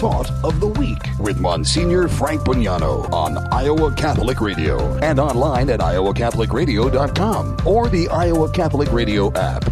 Thought of the Week with Monsignor Frank Bugnano on Iowa Catholic Radio and online at iowacatholicradio.com or the Iowa Catholic Radio app.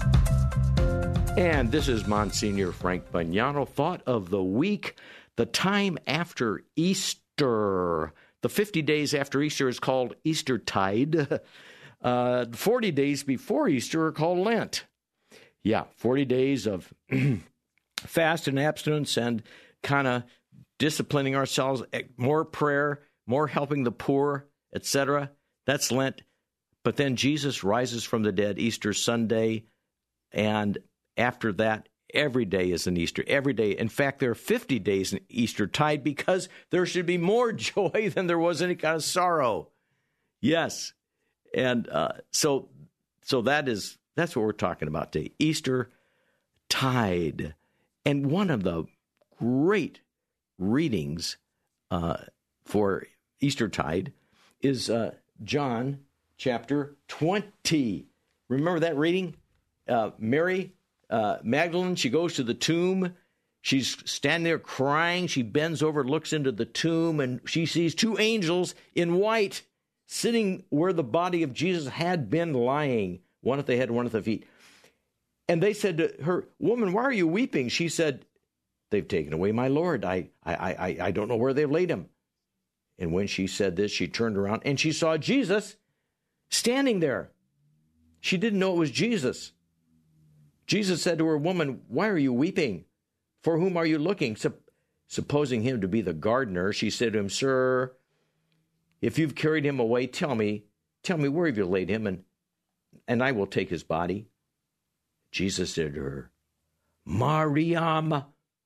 And this is Monsignor Frank Bugnano, Thought of the Week, the time after Easter. The 50 days after Easter is called Eastertide. 40 days before Easter are called Lent. Yeah, 40 days of fast and abstinence and kind of disciplining ourselves, more prayer, more helping the poor, etc. That's Lent. But then Jesus rises from the dead Easter Sunday, and after that, every day is an Easter, every day. In fact, there are 50 days in Eastertide because there should be more joy than there was any kind of sorrow. Yes. And so that's what we're talking about today, Eastertide. And one of the great readings for Eastertide is John chapter 20. Remember that reading? Mary Magdalene, she goes to the tomb. She's standing there crying. She bends over, looks into the tomb, and she sees two angels in white sitting where the body of Jesus had been lying, one at the head, one at the feet. And they said to her, "Woman, why are you weeping?" She said, "They've taken away my Lord. I don't know where they've laid him." And when she said this, she turned around and she saw Jesus standing there. She didn't know it was Jesus. Jesus said to her, "Woman, why are you weeping? For whom are you looking?" Supposing him to be the gardener, she said to him, "Sir, if you've carried him away, tell me where have you laid him, and I will take his body." Jesus said to her, "Mariam."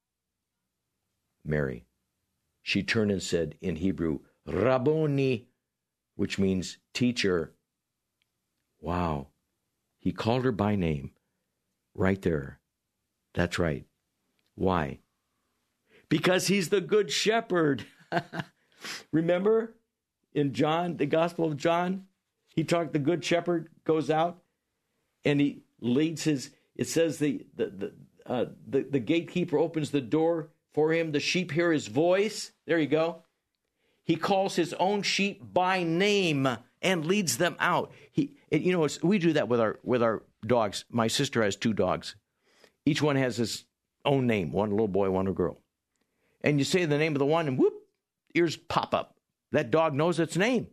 Mary. She turned and said in Hebrew, "Rabboni," which means teacher. Wow. He called her by name right there. That's right. Why? Because he's the good shepherd. Remember in John, the Gospel of John, the good shepherd goes out and he leads it says the gatekeeper opens the door for him. The sheep hear his voice. There you go. He calls his own sheep by name and leads them out. We do that with our dogs. My sister has 2 dogs. Each one has his own name, one little boy, one little girl. And you say the name of the one and whoop, ears pop up. That dog knows its name.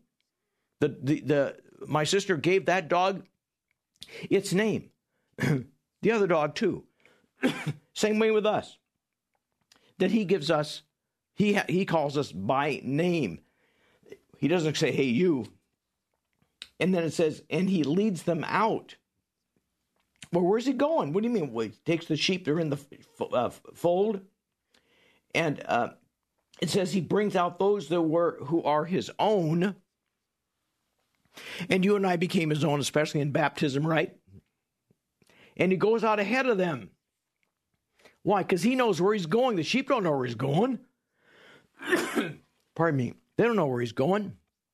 My sister gave that dog its name. The other dog too. Same way with us. That he gives us, he calls us by name. He doesn't say, "Hey, you." And then it says, and he leads them out. Well, where's he going? What do you mean? Well, he takes the sheep, they're in the fold. And it says he brings out those who are his own. And you and I became his own, especially in baptism, right? And he goes out ahead of them. Why? Because he knows where he's going. The sheep don't know where he's going. Pardon me. They don't know where he's going.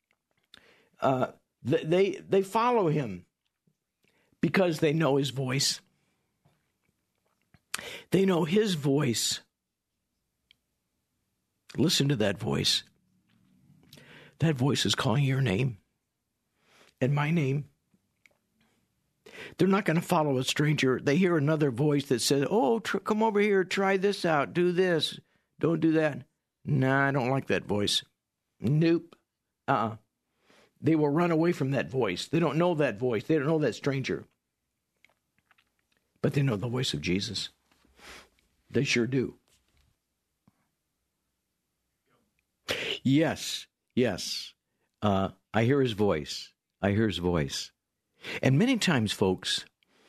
They follow him because they know his voice. They know his voice. Listen to that voice. That voice is calling your name and my name. They're not going to follow a stranger. They hear another voice that says, "Oh, come over here, try this out, do this, don't do that." Nah, I don't like that voice. Nope. They will run away from that voice. They don't know that voice. They don't know that stranger. But they know the voice of Jesus. They sure do. Yes. I hear his voice. And many times, folks,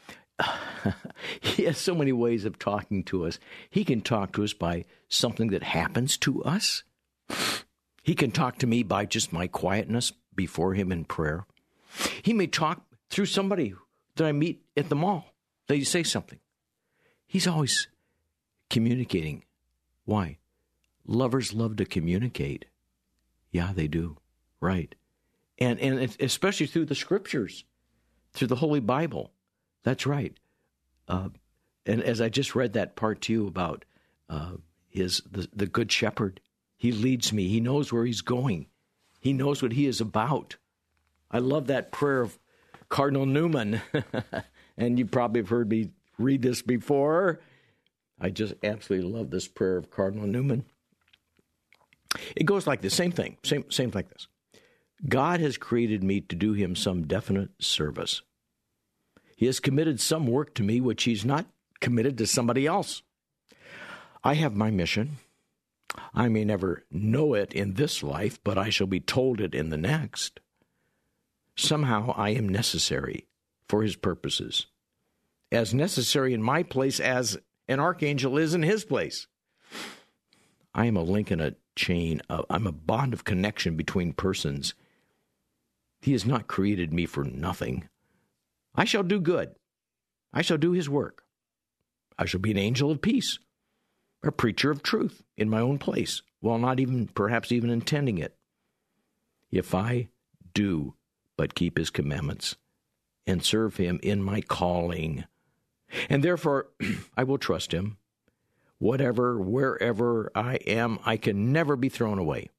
he has so many ways of talking to us. He can talk to us by something that happens to us. He can talk to me by just my quietness before him in prayer. He may talk through somebody that I meet at the mall. They say something. He's always communicating. Why? Lovers love to communicate. Yeah, they do. Right. And especially through the scriptures, through the Holy Bible. That's right. And as I just read that part to you about is the Good Shepherd. He leads me. He knows where he's going. He knows what he is about. I love that prayer of Cardinal Newman. And you probably have heard me read this before. I just absolutely love this prayer of Cardinal Newman. It goes like this, same thing, same like this. God has created me to do him some definite service. He has committed some work to me which he's not committed to somebody else. I have my mission. I may never know it in this life, but I shall be told it in the next. Somehow I am necessary for his purposes, as necessary in my place as an archangel is in his place. I am a link in a chain. I'm a bond of connection between persons. He has not created me for nothing. I shall do good. I shall do his work. I shall be an angel of peace, a preacher of truth in my own place, while not even, perhaps even intending it. If I do but keep his commandments and serve him in my calling, and therefore I will trust him. Whatever, wherever I am, I can never be thrown away.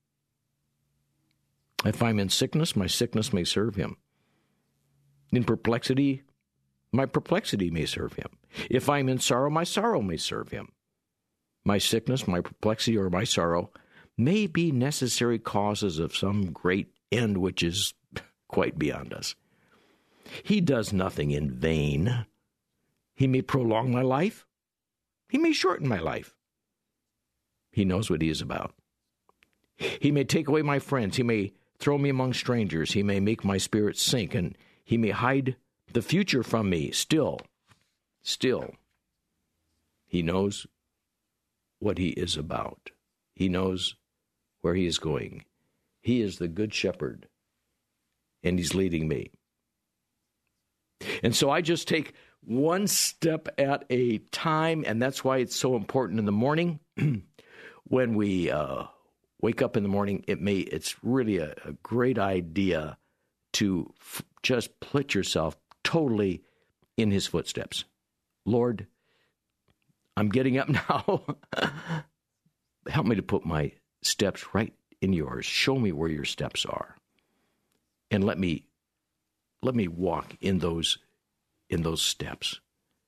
If I'm in sickness, my sickness may serve him. In perplexity, my perplexity may serve him. If I'm in sorrow, my sorrow may serve him. My sickness, my perplexity, or my sorrow may be necessary causes of some great end which is quite beyond us. He does nothing in vain. He may prolong my life. He may shorten my life. He knows what he is about. He may take away my friends. He may throw me among strangers. He may make my spirit sink, and he may hide the future from me. Still, he knows what he is about. He knows where he is going. He is the Good Shepherd, and he's leading me. And so I just take one step at a time, and that's why it's so important in the morning. When we wake up in the morning, it's really a great idea to just put yourself totally in his footsteps. Lord, I'm getting up now. Help me to put my steps right in yours. Show me where your steps are. And let me walk in those steps.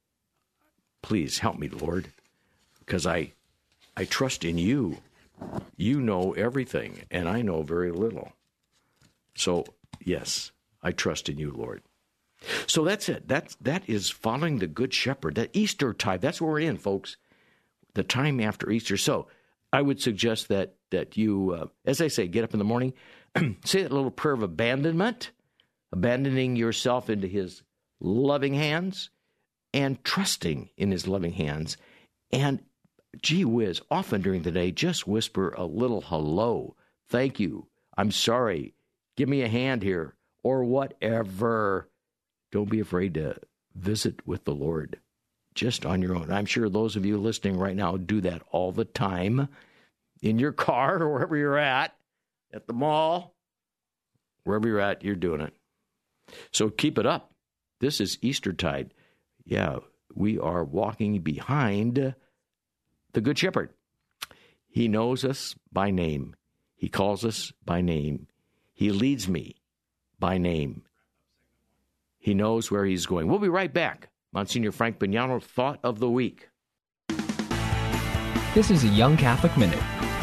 Please help me, Lord, because I trust in you. You know everything, and I know very little. So, yes, I trust in you, Lord. So that's it. That is following the Good Shepherd. That Easter time, that's where we're in, folks. The time after Easter. So I would suggest that you, as I say, get up in the morning, say that little prayer of abandonment, abandoning yourself into his loving hands and trusting in his loving hands. And gee whiz, often during the day, just whisper a little hello, thank you, I'm sorry, give me a hand here, or whatever. Don't be afraid to visit with the Lord just on your own. I'm sure those of you listening right now do that all the time, in your car or wherever you're at the mall, wherever you're at, you're doing it. So keep it up. This is Eastertide. Yeah, we are walking behind the Good Shepherd. He knows us by name. He calls us by name. He leads me by name. He knows where he's going. We'll be right back. Monsignor Frank Bignano, Thought of the Week. This is a Young Catholic Minute.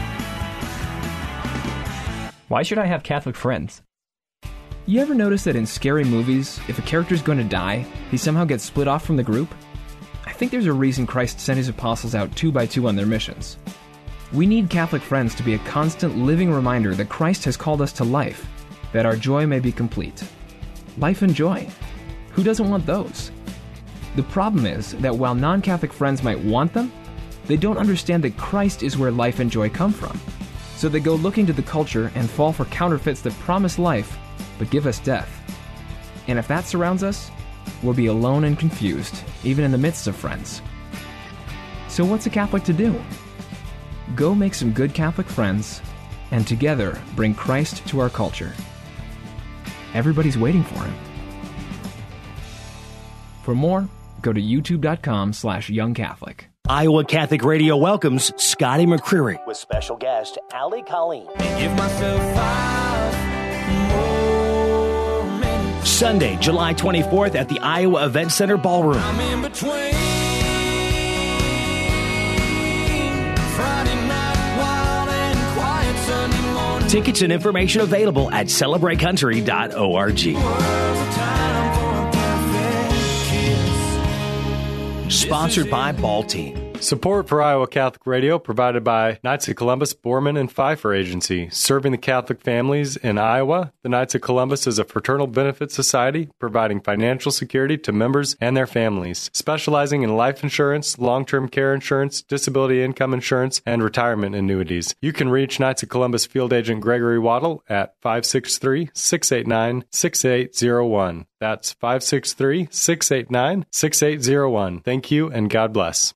Why should I have Catholic friends? You ever notice that in scary movies, if a character's going to die, he somehow gets split off from the group? I think there's a reason Christ sent his apostles out 2 by 2 on their missions. We need Catholic friends to be a constant living reminder that Christ has called us to life, that our joy may be complete. Life and joy. Who doesn't want those? The problem is that while non-Catholic friends might want them, they don't understand that Christ is where life and joy come from. So they go looking to the culture and fall for counterfeits that promise life, but give us death. And if that surrounds us, we'll be alone and confused, even in the midst of friends. So what's a Catholic to do? Go make some good Catholic friends, and together bring Christ to our culture. Everybody's waiting for him. For more, go to youtube.com/youngcatholic. Iowa Catholic Radio welcomes Scotty McCreery with special guest Allie Colleen. Give myself 5 more minutes. Sunday, July 24th at the Iowa Event Center Ballroom. I'm in between Friday night wild and quiet Sunday morning. Tickets and information available at celebratecountry.org. Sponsored by Ball Team. Support for Iowa Catholic Radio provided by Knights of Columbus Borman and Pfeiffer Agency, serving the Catholic families in Iowa. The Knights of Columbus is a fraternal benefit society providing financial security to members and their families, specializing in life insurance, long-term care insurance, disability income insurance, and retirement annuities. You can reach Knights of Columbus Field Agent Gregory Waddle at 563-689-6801. That's 563-689-6801. Thank you, and God bless.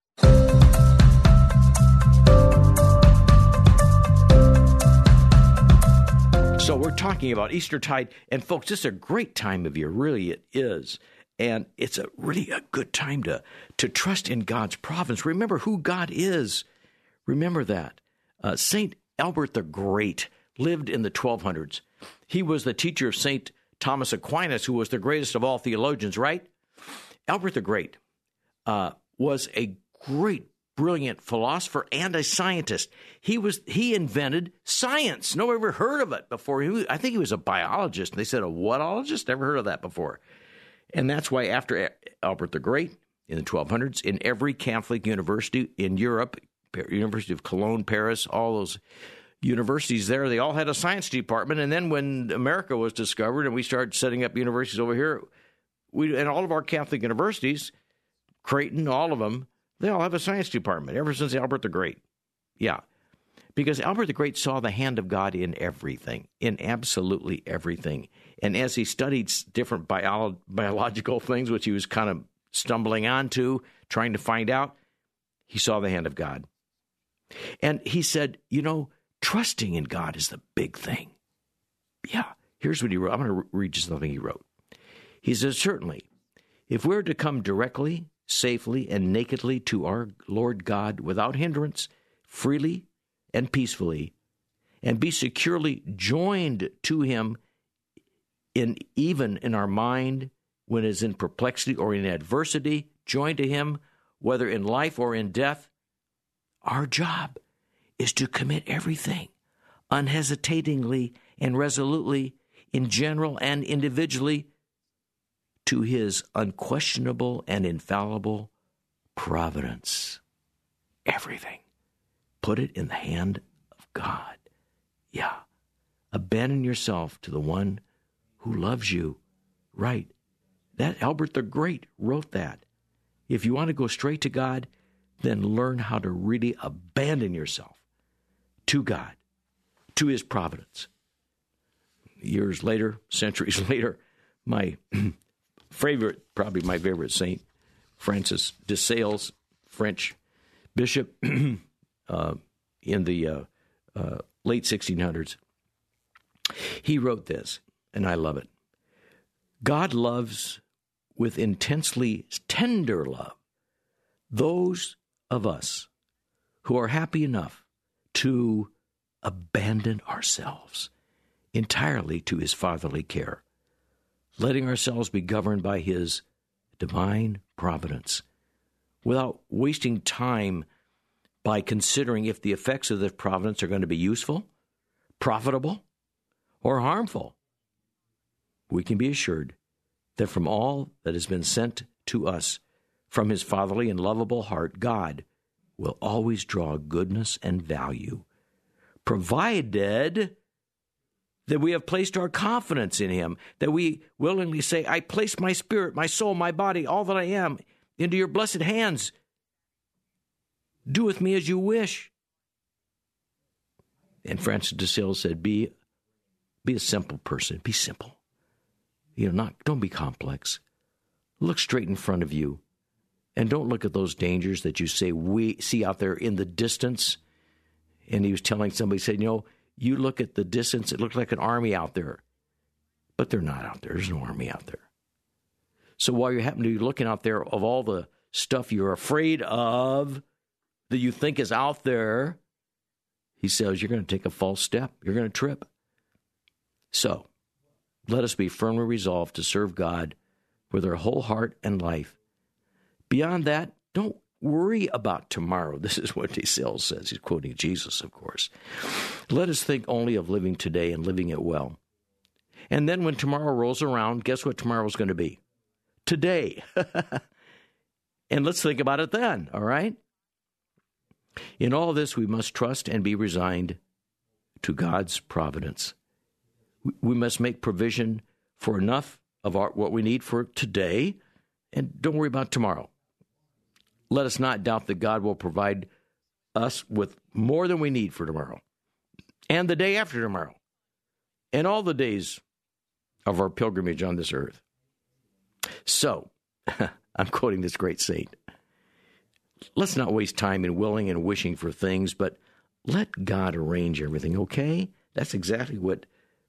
So we're talking about Eastertide, and folks, this is a great time of year, really it is, and it's really a good time to trust in God's providence. Remember who God is. Remember that. St. Albert the Great lived in the 1200s. He was the teacher of St. Thomas Aquinas, who was the greatest of all theologians, right? Albert the Great was a great, brilliant philosopher and a scientist. He invented science. Nobody ever heard of it before. I think he was a biologist. And they said, a whatologist? Never heard of that before. And that's why after Albert the Great, in the 1200s, in every Catholic university in Europe, University of Cologne, Paris, all those universities there, they all had a science department. And then when America was discovered and we started setting up universities over here, and all of our Catholic universities, Creighton, all of them, they all have a science department ever since Albert the Great. Yeah, because Albert the Great saw the hand of God in everything, in absolutely everything. And as he studied different biological things, which he was kind of stumbling onto, trying to find out, he saw the hand of God. And he said, trusting in God is the big thing. Yeah, here's what he wrote. I'm going to read you something he wrote. He says, certainly, if we're to come directly, safely, and nakedly to our Lord God without hindrance, freely and peacefully, and be securely joined to him even in our mind when it is in perplexity or in adversity, joined to him, whether in life or in death, our job is to commit everything unhesitatingly and resolutely, in general and individually, to his unquestionable and infallible providence. Everything. Put it in the hand of God. Yeah. Abandon yourself to the one who loves you. Right. That Albert the Great wrote that. If you want to go straight to God, then learn how to really abandon yourself to God, to his providence. Years later, centuries later, my probably my favorite saint, Francis de Sales, French bishop in the late 1600s. He wrote this, and I love it. God loves with intensely tender love those of us who are happy enough to abandon ourselves entirely to his fatherly care, letting ourselves be governed by his divine providence, without wasting time by considering if the effects of this providence are going to be useful, profitable, or harmful. We can be assured that from all that has been sent to us from his fatherly and lovable heart, God will always draw goodness and value, provided that we have placed our confidence in him, that we willingly say, I place my spirit, my soul, my body, all that I am, into your blessed hands. Do with me as you wish. And Francis de Sales said, be a simple person. Be simple. Don't be complex. Look straight in front of you. And don't look at those dangers that you see out there in the distance. And he was telling somebody, said, you look at the distance, it looks like an army out there. But they're not out there. There's no army out there. So while you happen to be looking out there of all the stuff you're afraid of that you think is out there, he says you're going to take a false step. You're going to trip. So let us be firmly resolved to serve God with our whole heart and life. Beyond that, don't worry about tomorrow. This is what DeSales says. He's quoting Jesus, of course. Let us think only of living today and living it well. And then when tomorrow rolls around, guess what tomorrow's going to be? Today. And let's think about it then, all right? In all this, we must trust and be resigned to God's providence. We must make provision for enough of what we need for today, and don't worry about tomorrow. Let us not doubt that God will provide us with more than we need for tomorrow, and the day after tomorrow, and all the days of our pilgrimage on this earth. So, I'm quoting this great saint. Let's not waste time in willing and wishing for things, but let God arrange everything, okay? That's exactly what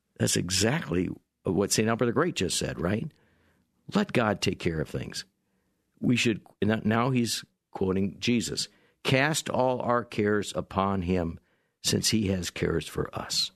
St. Albert the Great just said, right? Let God take care of things. We should, now he's quoting Jesus, cast all our cares upon him, since he has cares for us.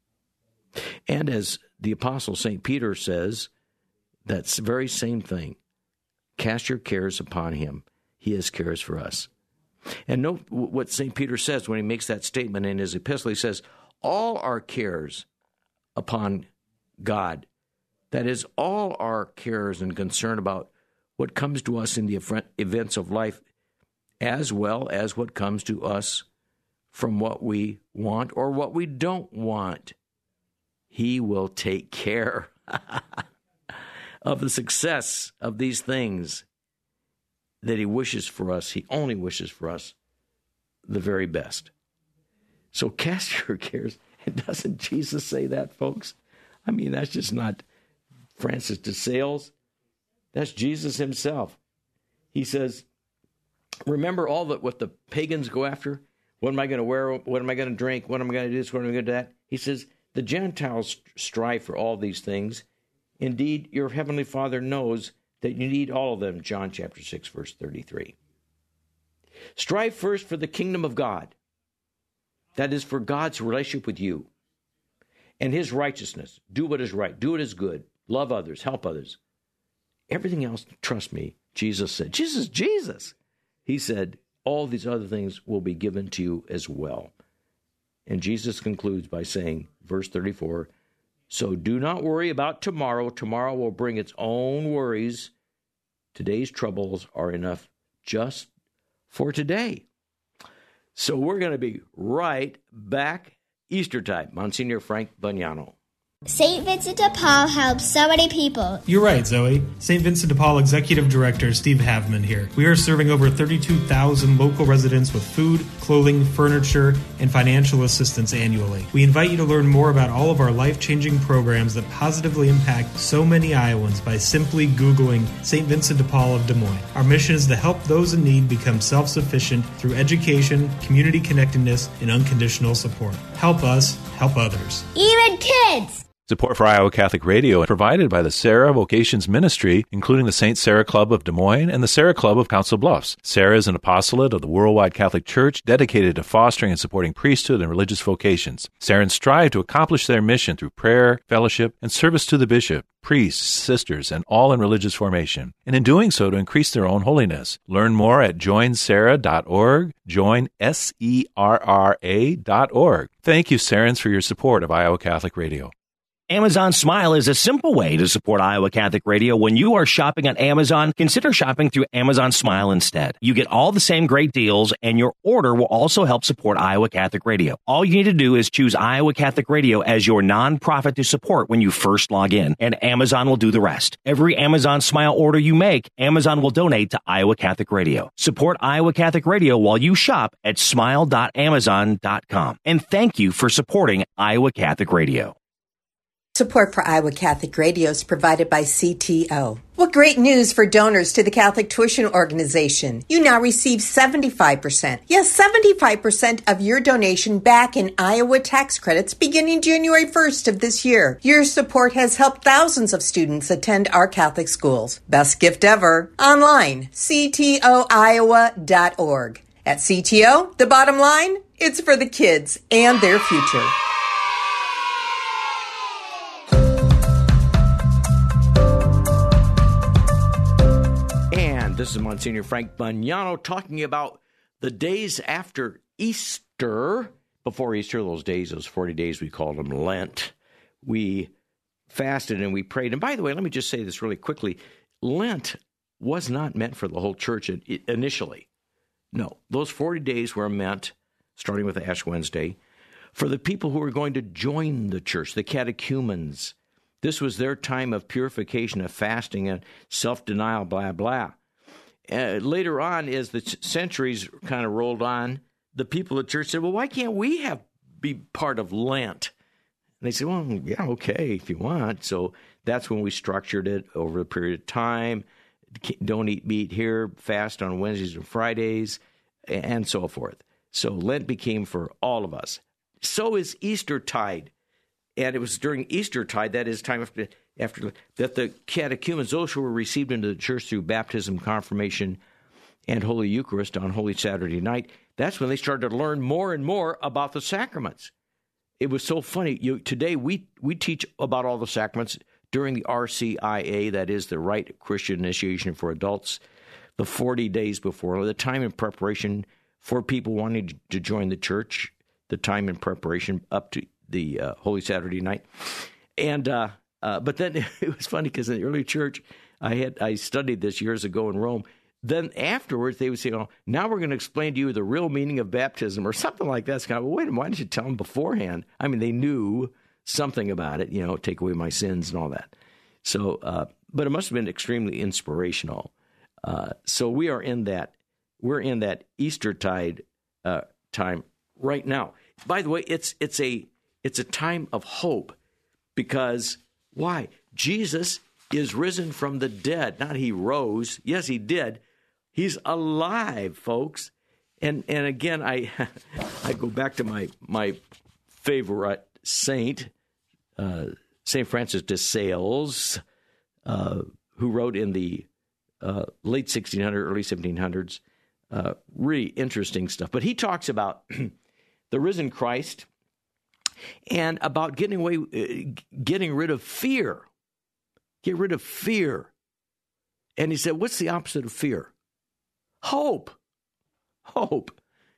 And as the Apostle St. Peter says, that's the very same thing. Cast your cares upon him. He has cares for us. And note what St. Peter says when he makes that statement in his epistle. He says, all our cares upon God. That is, all our cares and concern about what comes to us in the events of life, as well as what comes to us from what we want or what we don't want. He will take care of the success of these things that he wishes for us. He only wishes for us the very best. So cast your cares. And doesn't Jesus say that, folks? I mean, that's just not Francis de Sales. That's Jesus himself. He says, remember all that what the pagans go after? What am I going to wear? What am I going to drink? What am I going to do this? What am I going to do that? He says, the Gentiles strive for all these things. Indeed, your heavenly Father knows that you need all of them. John chapter 6, verse 33. Strive first for the kingdom of God. That is for God's relationship with you and his righteousness. Do what is right. Do what is good. Love others. Help others. Everything else, trust me, Jesus said. Jesus. He said, all these other things will be given to you as well. And Jesus concludes by saying, verse 34, so do not worry about tomorrow. Tomorrow will bring its own worries. Today's troubles are enough just for today. So we're going to be right back Easter time. Monsignor Frank Bugnano. St. Vincent de Paul helps so many people. You're right, Zoe. St. Vincent de Paul Executive Director Steve Havman here. We are serving over 32,000 local residents with food, clothing, furniture, and financial assistance annually. We invite you to learn more about all of our life-changing programs that positively impact so many Iowans by simply Googling St. Vincent de Paul of Des Moines. Our mission is to help those in need become self-sufficient through education, community connectedness, and unconditional support. Help us, help others. Even kids! Support for Iowa Catholic Radio is provided by the Sarah Vocations Ministry, including the St. Sarah Club of Des Moines and the Sarah Club of Council Bluffs. Sarah is an apostolate of the Worldwide Catholic Church dedicated to fostering and supporting priesthood and religious vocations. Sarahans strive to accomplish their mission through prayer, fellowship, and service to the bishop, priests, sisters, and all in religious formation, and in doing so to increase their own holiness. Learn more at joinsarah.org, joinserra.org. Thank you, Sarahans, for your support of Iowa Catholic Radio. Amazon Smile is a simple way to support Iowa Catholic Radio. When you are shopping on Amazon, consider shopping through Amazon Smile instead. You get all the same great deals, and your order will also help support Iowa Catholic Radio. All you need to do is choose Iowa Catholic Radio as your nonprofit to support when you first log in, and Amazon will do the rest. Every Amazon Smile order you make, Amazon will donate to Iowa Catholic Radio. Support Iowa Catholic Radio while you shop at smile.amazon.com. And thank you for supporting Iowa Catholic Radio. Support for Iowa Catholic Radio is provided by CTO. What great news for donors to the Catholic Tuition Organization. You now receive 75%. Yes, 75% of your donation back in Iowa tax credits beginning January 1st of this year. Your support has helped thousands of students attend our Catholic schools. Best gift ever. Online, ctoiowa.org. At CTO, the bottom line, it's for the kids and their future. This is Monsignor Frank Bugnano talking about the days after Easter. Before Easter, those days, those 40 days, we called them Lent. We fasted and we prayed. And by the way, let me just say this really quickly. Lent was not meant for the whole church initially. No, those 40 days were meant, starting with Ash Wednesday, for the people who were going to join the church, the catechumens. This was their time of purification, of fasting and self-denial, blah, blah. Later on, as the centuries kind of rolled on, the people of the church said, well, why can't we be part of Lent? And they said, well, yeah, okay, if you want. So that's when we structured it over a period of time. Don't eat meat here, fast on Wednesdays and Fridays, and so forth. So Lent became for all of us. So is Eastertide. And it was during Eastertide, that is time after that the catechumens, those who were received into the church through baptism, confirmation, and Holy Eucharist on Holy Saturday night, that's when they started to learn more and more about the sacraments. It was so funny. Today we teach about all the sacraments during the RCIA, that is the Rite Christian Initiation for Adults, the 40 days before, the time in preparation for people wanting to join the church, the time in preparation up to the Holy Saturday night. And but then it was funny because in the early church, I studied this years ago in Rome. Then afterwards, they would say, oh, now we're going to explain to you the real meaning of baptism or something like that. It's kind of, well, wait a minute, why didn't you tell them beforehand? I mean, they knew something about it, take away my sins and all that. So, but it must have been extremely inspirational. So we're in that Eastertide time right now. By the way, it's a time of hope because why? Jesus is risen from the dead. Not he rose. Yes, he did. He's alive, folks. And again, I go back to my favorite saint, St. Francis de Sales, who wrote in the late 1600s, early 1700s. Really interesting stuff. But he talks about the risen Christ and about getting rid of fear. Get rid of fear. And he said, what's the opposite of fear? Hope. Hope.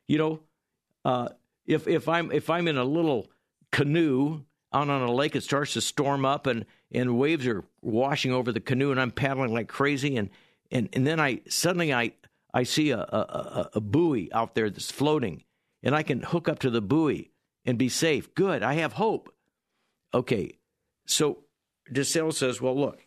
If I'm in a little canoe out on a lake, it starts to storm up and waves are washing over the canoe and I'm paddling like crazy and then I suddenly see a buoy out there that's floating and I can hook up to the buoy and be safe. Good, I have hope. Okay, so de Sales says, well, look,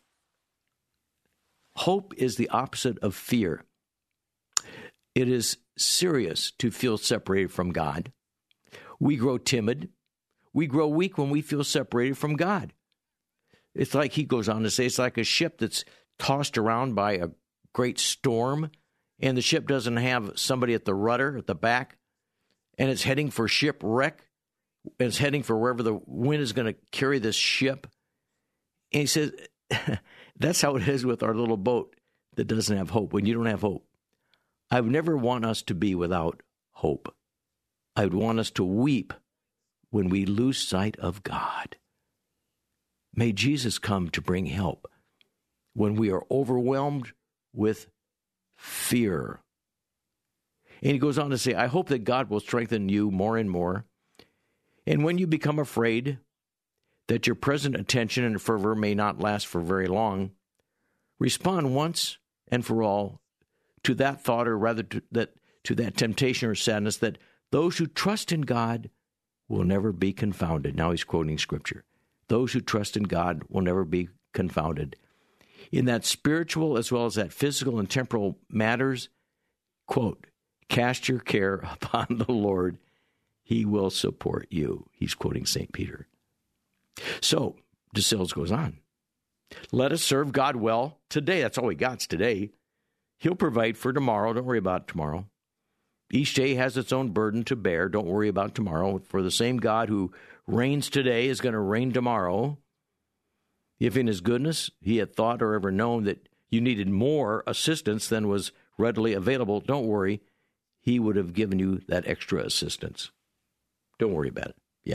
hope is the opposite of fear. It is serious to feel separated from God. We grow timid. We grow weak when we feel separated from God. It's like, he goes on to say, it's like a ship that's tossed around by a great storm, and the ship doesn't have somebody at the rudder at the back, and it's heading for shipwreck. It's heading for wherever the wind is going to carry this ship. And he says, that's how it is with our little boat that doesn't have hope. When you don't have hope, I would never want us to be without hope. I would want us to weep when we lose sight of God. May Jesus come to bring help when we are overwhelmed with fear. And he goes on to say, I hope that God will strengthen you more and more. And when you become afraid that your present attention and fervor may not last for very long, respond once and for all to that thought, or rather to that temptation or sadness, that those who trust in God will never be confounded. Now he's quoting Scripture. Those who trust in God will never be confounded. In that spiritual as well as that physical and temporal matters, quote, cast your care upon the Lord. He will support you. He's quoting St. Peter. So, de Sales goes on. Let us serve God well today. That's all we got's today. He'll provide for tomorrow. Don't worry about tomorrow. Each day has its own burden to bear. Don't worry about tomorrow. For the same God who reigns today is going to reign tomorrow. If in his goodness he had thought or ever known that you needed more assistance than was readily available, don't worry. He would have given you that extra assistance. Don't worry about it. Yeah.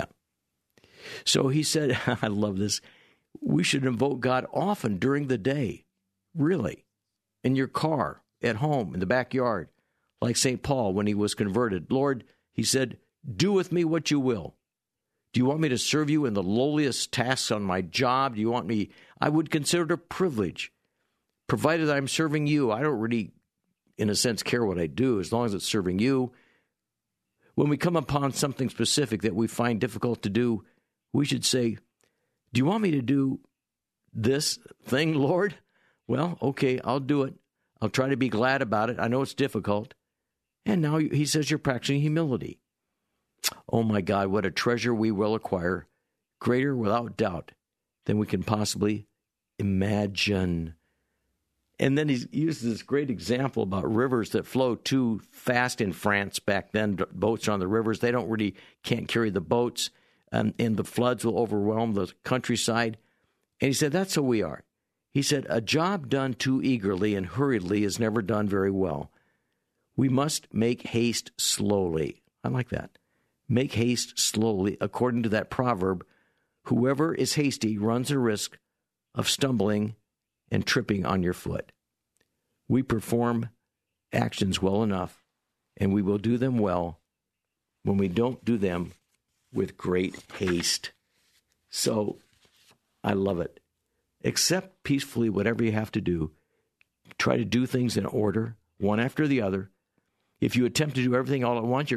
So he said, I love this, we should invoke God often during the day. Really. In your car, at home, in the backyard. Like St. Paul when he was converted. Lord, he said, do with me what you will. Do you want me to serve you in the lowliest tasks on my job? Do you want me? I would consider it a privilege. Provided I'm serving you, I don't really, in a sense, care what I do as long as it's serving you. When we come upon something specific that we find difficult to do, we should say, do you want me to do this thing, Lord? Well, okay, I'll do it. I'll try to be glad about it. I know it's difficult. And now he says you're practicing humility. Oh my God, what a treasure we will acquire, greater without doubt than we can possibly imagine. And then he uses this great example about rivers that flow too fast in France back then. Boats on the rivers, they can't carry the boats, and the floods will overwhelm the countryside. And he said, that's how we are. He said, a job done too eagerly and hurriedly is never done very well. We must make haste slowly. I like that. Make haste slowly. According to that proverb, whoever is hasty runs a risk of stumbling and tripping on your foot. We perform actions well enough, and we will do them well when we don't do them with great haste. So, I love it. Accept peacefully whatever you have to do. Try to do things in order, one after the other. If you attempt to do everything all at once,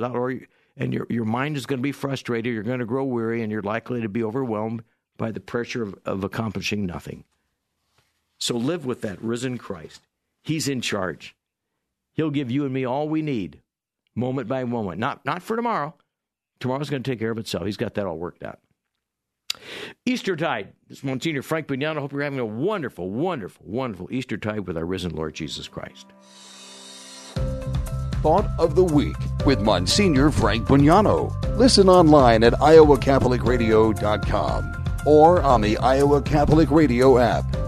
your mind is going to be frustrated, you're going to grow weary, and you're likely to be overwhelmed by the pressure of accomplishing nothing. So live with that risen Christ. He's in charge. He'll give you and me all we need, moment by moment. Not for tomorrow. Tomorrow's going to take care of itself. He's got that all worked out. Eastertide. This is Monsignor Frank Pugnano. I hope you're having a wonderful, wonderful, wonderful Eastertide with our risen Lord Jesus Christ. Thought of the Week with Monsignor Frank Pugnano. Listen online at iowacatholicradio.com or on the Iowa Catholic Radio app.